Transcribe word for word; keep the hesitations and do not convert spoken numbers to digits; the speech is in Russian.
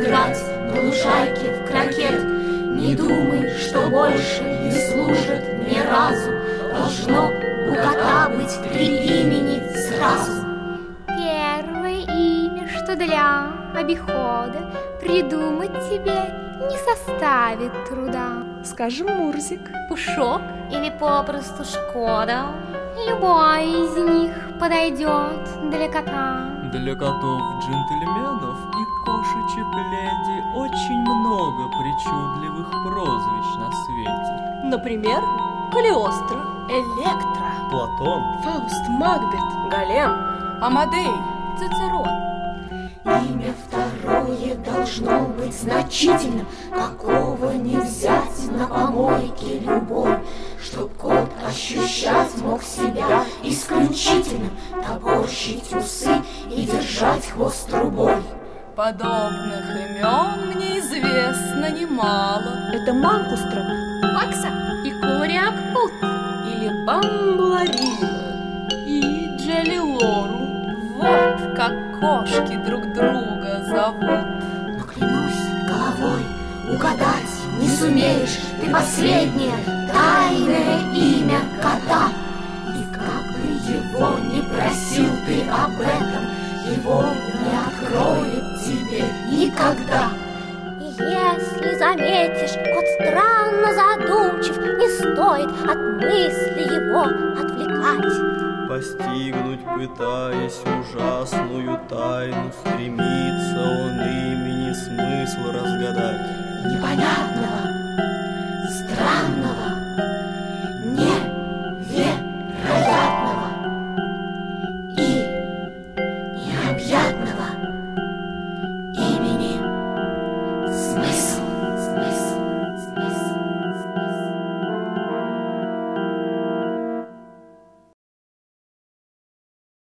играть на лужайке в крокет. Не думай, что больше не служит мне разум. Должно у кота быть три имени сразу. Первое имя, что для обихода придумать тебе не составит труда. Скажем, Мурзик, Пушок или попросту Шкода. Любой из них подойдет для кота. Для котов-джентльменов и кошечек-леди очень много причудливых прозвищ на свете. например, Калиостро, Электро, Платон, Фауст, Макбет, Голем, Амадей, Цицерон. имя второе должно быть значительным, какого не взять на помойке любой, чтоб кот ощущать мог себя исключительным, топорщить усы и держать хвост трубой. Подобных имен мне известно немало. Это Манкустром, Макса и Кориакут. или Бамбуларина и Джелилору. Вот как кошки друг друга зовут. Но клянусь головой, угадать не сумеешь ты последнее тайное имя кота. И как бы его не просил ты об этом, его не откроет тебе никогда. И если заметишь, кот странно задумчив, не стоит от мысли его отвлекать. постигнуть пытаясь ужасную тайну, стремится он имени смысл разгадать. Непонятно